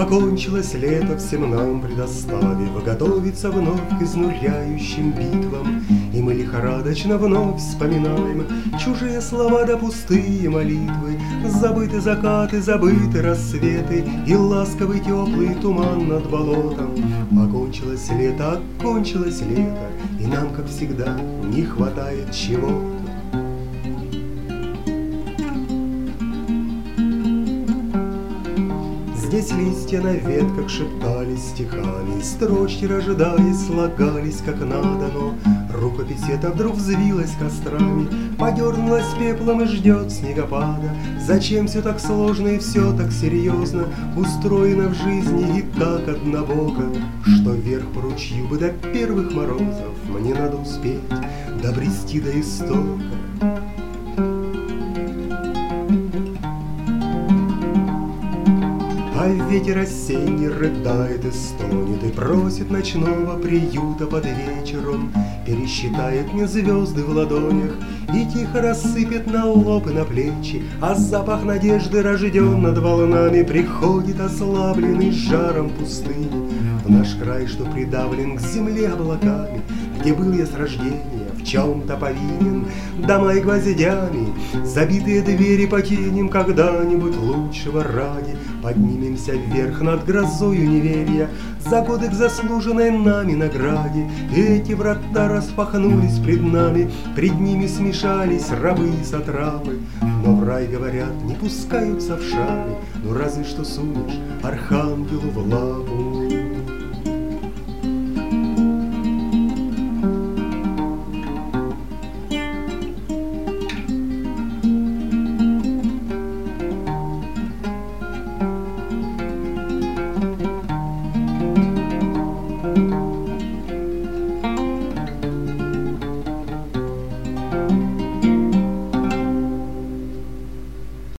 Окончилось лето, всем нам предоставив готовиться вновь к изнуряющим битвам. И мы лихорадочно вновь вспоминаем чужие слова да пустые молитвы, забыты закаты, забыты рассветы и ласковый теплый туман над болотом. Окончилось лето, и нам, как всегда, не хватает чего-то. Здесь листья на ветках шептались стихами, строчки, рождаясь, слагались как надо, но рукопись эта вдруг взвилась кострами, подернулась пеплом и ждет снегопада. Зачем все так сложно и все так серьезно устроено в жизни и так однобоко, что вверх по ручью бы до первых морозов мне надо успеть добрести до истока. А ветер осенний рыдает и стонет и просит ночного приюта под вечером, пересчитает мне звезды в ладонях и тихо рассыпет на лоб и на плечи. А запах надежды, рожден над волнами, приходит ослабленный жаром пустыни в наш край, что придавлен к земле облаками, где был я с рождения в чем-то повинен. Дома и гвоздями забитые двери покинем когда-нибудь лучшего ради. Поднимемся вверх над грозою неверия за годы к заслуженной нами награде. И эти врата распахнулись пред нами, пред ними смешались рабы и сатрапы. Но в рай, говорят, не пускаются в шары, ну разве что сунешь архангелу в лапу.